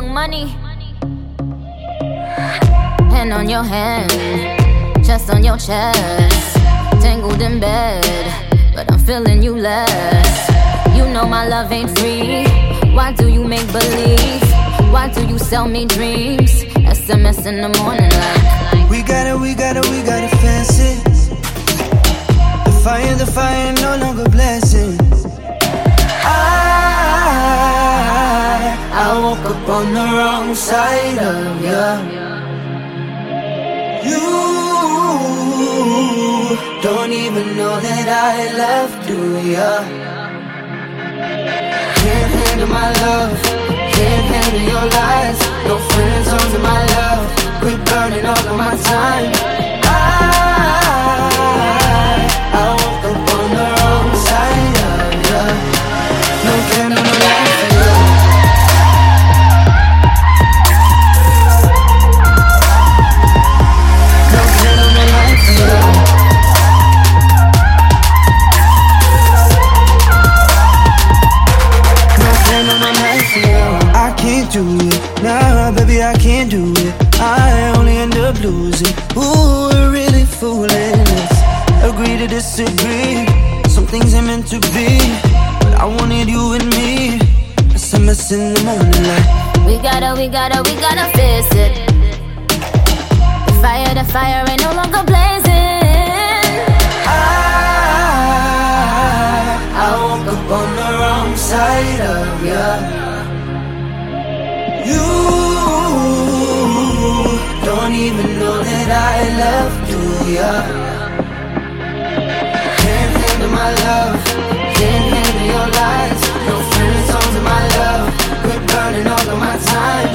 money. Hand on your hand, chest on your chest, tangled in bed, but I'm feeling you less. You know my love ain't free. Why do you make believe? Why do you sell me dreams? SMS in the morning like we got it fancy. The fire no longer blessing. I woke up on the wrong side of ya. You don't even know that I left, do ya? Can't handle my love, can't handle your lies. No friends under my love, quit burning all of my time. I woke up on the wrong side of ya. No candle, no light for you. No candle, no light for you. No candle, no light for you. I can't do it, nah baby I can't do it. I only end up losing. Ooh, we're really fooling. Agree to disagree. Some things ain't meant to be, but I wanted you and me. SMS in the morning like we gotta fix it. The fire ain't no longer blazing. I woke up on the wrong side of ya. You don't even know that I left, do ya? My love, can't handle your lies. No friends under my love, quit burning all of my time.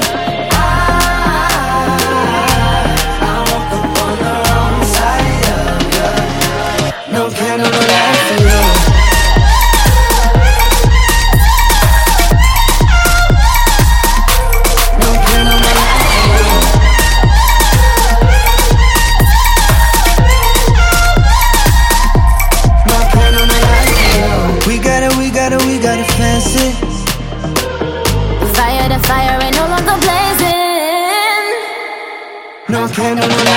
I woke up on the wrong side of ya. No candle, no light for you. No candle, no light for you. We got it fancy. The fire ain't no longer blazing. No candle, no light.